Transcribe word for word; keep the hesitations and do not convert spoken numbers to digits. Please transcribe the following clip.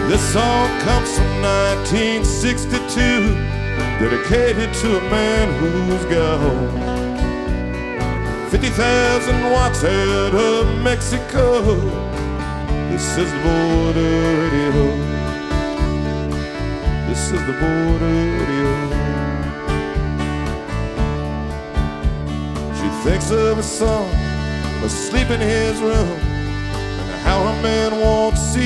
This song comes from nineteen sixty-two, dedicated to a man who's gone. fifty thousand watts out of Mexico. This is the border radio. This is the border radio. She thinks of her son asleep in his room, and how a man won't see